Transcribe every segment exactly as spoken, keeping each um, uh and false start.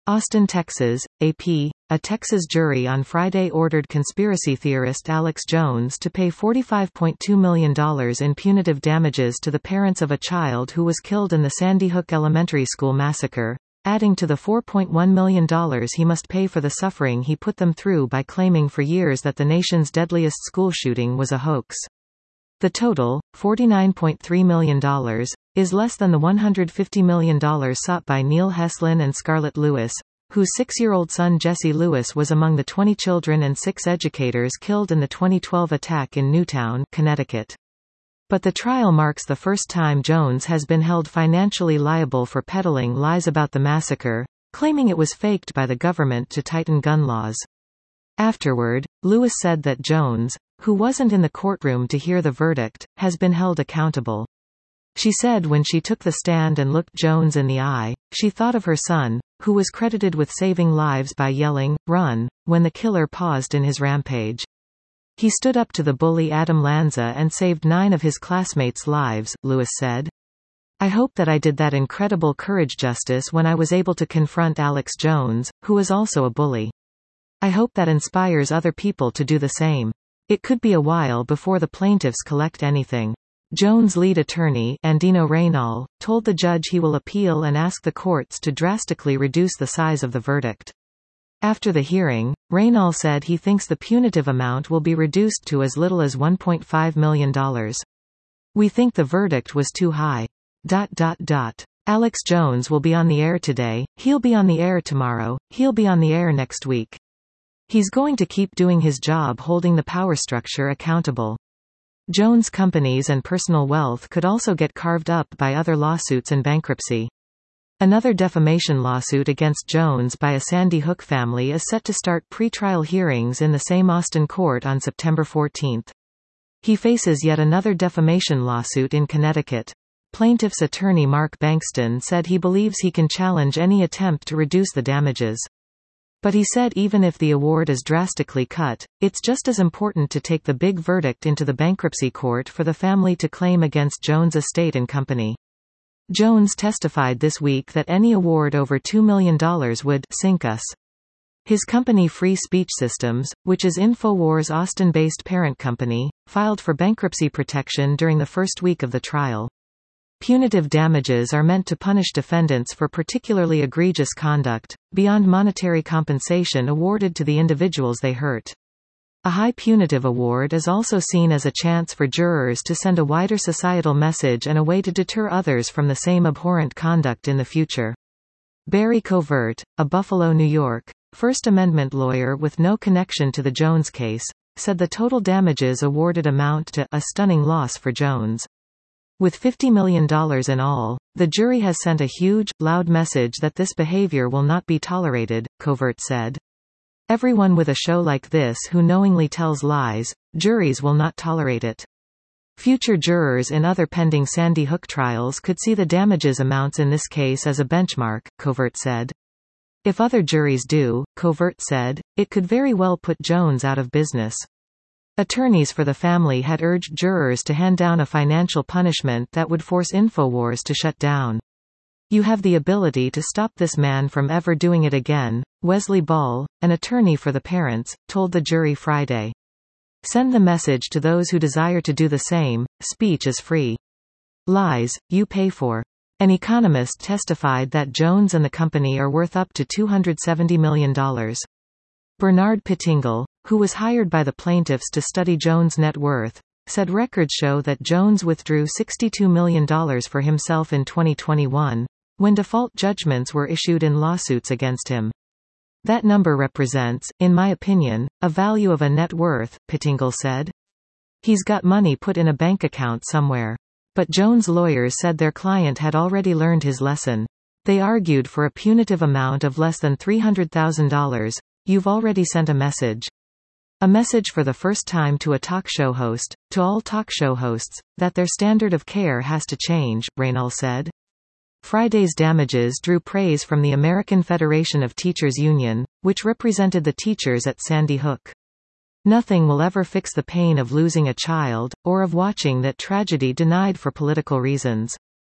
Austin, Texas, A P. A Texas jury on Friday ordered conspiracy theorist Alex Jones to pay forty-five point two million dollars in punitive damages to the parents of a child who was killed in the Sandy Hook Elementary School massacre, adding to the four point one million dollars he must pay for the suffering he put them through by claiming for years that the nation's deadliest school shooting was a hoax. The total, forty-nine point three million dollars, is less than the one hundred fifty million dollars sought by Neil Heslin and Scarlett Lewis, whose six-year-old son Jesse Lewis was among the twenty children and six educators killed in the twenty twelve attack in Newtown, Connecticut. But the trial marks the first time Jones has been held financially liable for peddling lies about the massacre, claiming it was faked by the government to tighten gun laws. Afterward, Lewis said that Jones, who wasn't in the courtroom to hear the verdict, has been held accountable. She said when she took the stand and looked Jones in the eye, she thought of her son, who was credited with saving lives by yelling, "Run," when the killer paused in his rampage. He stood up to the bully Adam Lanza and saved nine of his classmates' lives, Lewis said. I hope that I did that incredible courage justice when I was able to confront Alex Jones, who is also a bully. I hope that inspires other people to do the same. It could be a while before the plaintiffs collect anything. Jones' lead attorney, Andino Reynal, told the judge he will appeal and ask the courts to drastically reduce the size of the verdict. After the hearing, Reynal said he thinks the punitive amount will be reduced to as little as one point five million dollars. We think the verdict was too high. Dot dot dot. Alex Jones will be on the air today, he'll be on the air tomorrow, he'll be on the air next week. He's going to keep doing his job holding the power structure accountable. Jones' companies and personal wealth could also get carved up by other lawsuits and bankruptcy. Another defamation lawsuit against Jones by a Sandy Hook family is set to start pre-trial hearings in the same Austin court on September fourteenth. He faces yet another defamation lawsuit in Connecticut. Plaintiff's attorney Mark Bankston said he believes he can challenge any attempt to reduce the damages. But he said even if the award is drastically cut, it's just as important to take the big verdict into the bankruptcy court for the family to claim against Jones' estate and company. Jones testified this week that any award over two million dollars would sink us. His company Free Speech Systems, which is InfoWars' Austin-based parent company, filed for bankruptcy protection during the first week of the trial. Punitive damages are meant to punish defendants for particularly egregious conduct, beyond monetary compensation awarded to the individuals they hurt. A high punitive award is also seen as a chance for jurors to send a wider societal message and a way to deter others from the same abhorrent conduct in the future. Barry Covert, a Buffalo, New York, First Amendment lawyer with no connection to the Jones case, said the total damages awarded amount to a stunning loss for Jones. With fifty million dollars in all, the jury has sent a huge, loud message that this behavior will not be tolerated, Covert said. Everyone with a show like this who knowingly tells lies, juries will not tolerate it. Future jurors in other pending Sandy Hook trials could see the damages amounts in this case as a benchmark, Covert said. If other juries do, Covert said, it could very well put Jones out of business. Attorneys for the family had urged jurors to hand down a financial punishment that would force InfoWars to shut down. You have the ability to stop this man from ever doing it again, Wesley Ball, an attorney for the parents, told the jury Friday. Send the message to those who desire to do the same, speech is free. Lies, you pay for. An economist testified that Jones and the company are worth up to two hundred seventy million dollars. Bernard Pittingle, who was hired by the plaintiffs to study Jones' net worth, said records show that Jones withdrew sixty-two million dollars for himself in twenty twenty-one, when default judgments were issued in lawsuits against him. That number represents, in my opinion, a value of a net worth, Pittingle said. He's got money put in a bank account somewhere. But Jones' lawyers said their client had already learned his lesson. They argued for a punitive amount of less than three hundred thousand dollars. You've already sent a message. A message for the first time to a talk show host, to all talk show hosts, that their standard of care has to change, Reynal said. Friday's damages drew praise from the American Federation of Teachers Union, which represented the teachers at Sandy Hook. Nothing will ever fix the pain of losing a child, or of watching that tragedy denied for political reasons.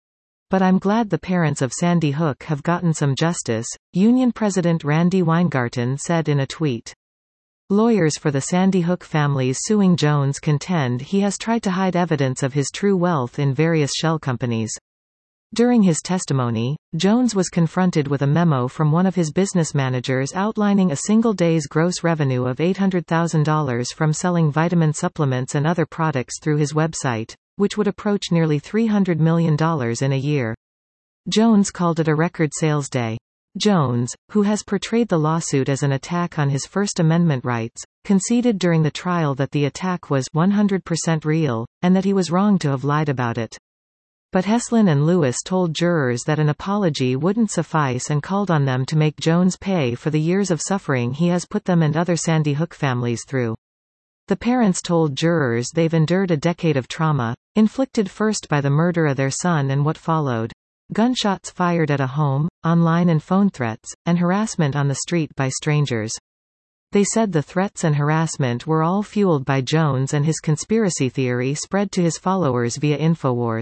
But I'm glad the parents of Sandy Hook have gotten some justice, Union President Randy Weingarten said in a tweet. Lawyers for the Sandy Hook families suing Jones contend he has tried to hide evidence of his true wealth in various shell companies. During his testimony, Jones was confronted with a memo from one of his business managers outlining a single day's gross revenue of eight hundred thousand dollars from selling vitamin supplements and other products through his website, which would approach nearly three hundred million dollars in a year. Jones called it a record sales day. Jones, who has portrayed the lawsuit as an attack on his First Amendment rights, conceded during the trial that the attack was one hundred percent real, and that he was wrong to have lied about it. But Heslin and Lewis told jurors that an apology wouldn't suffice and called on them to make Jones pay for the years of suffering he has put them and other Sandy Hook families through. The parents told jurors they've endured a decade of trauma, inflicted first by the murder of their son and what followed. Gunshots fired at a home, online and phone threats, and harassment on the street by strangers. They said the threats and harassment were all fueled by Jones and his conspiracy theory spread to his followers via InfoWars.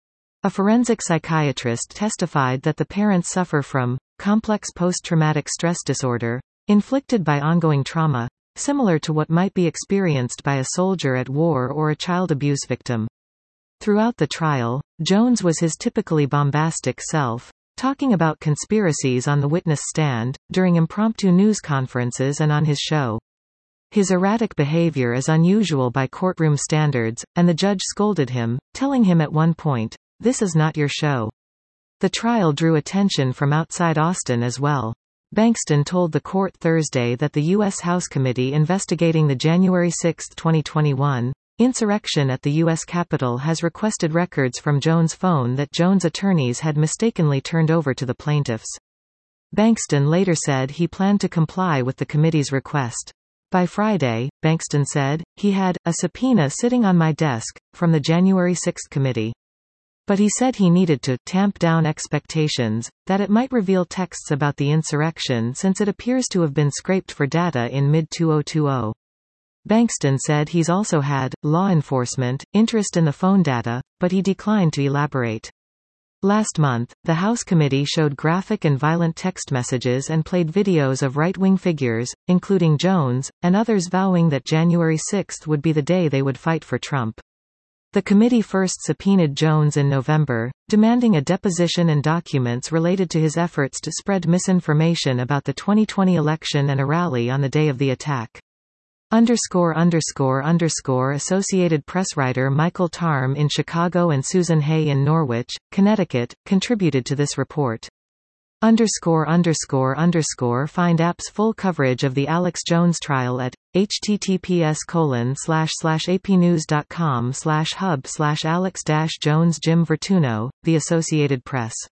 A forensic psychiatrist testified that the parents suffer from complex post-traumatic stress disorder, inflicted by ongoing trauma, similar to what might be experienced by a soldier at war or a child abuse victim. Throughout the trial, Jones was his typically bombastic self, talking about conspiracies on the witness stand, during impromptu news conferences and on his show. His erratic behavior is unusual by courtroom standards, and the judge scolded him, telling him at one point, "This is not your show." The trial drew attention from outside Austin as well. Bankston told the court Thursday that the U S House Committee investigating the January sixth twenty twenty-one insurrection at the U S Capitol has requested records from Jones' phone that Jones' attorneys had mistakenly turned over to the plaintiffs. Bankston later said he planned to comply with the committee's request. By Friday, Bankston said, he had a subpoena sitting on my desk from the January sixth committee. But he said he needed to tamp down expectations, that it might reveal texts about the insurrection since it appears to have been scraped for data in mid twenty twenty. Bankston said he's also had, law enforcement, interest in the phone data, but he declined to elaborate. Last month, the House Committee showed graphic and violent text messages and played videos of right-wing figures, including Jones, and others vowing that January sixth would be the day they would fight for Trump. The committee first subpoenaed Jones in November, demanding a deposition and documents related to his efforts to spread misinformation about the twenty twenty election and a rally on the day of the attack. Underscore underscore underscore Associated Press writer Michael Tarm in Chicago and Susan Hay in Norwich, Connecticut, contributed to this report. Underscore underscore underscore Find app's full coverage of the Alex Jones trial at https colon slash slash apnews.com slash hub slash Alex dash Jones Jim Vertuno, The Associated Press.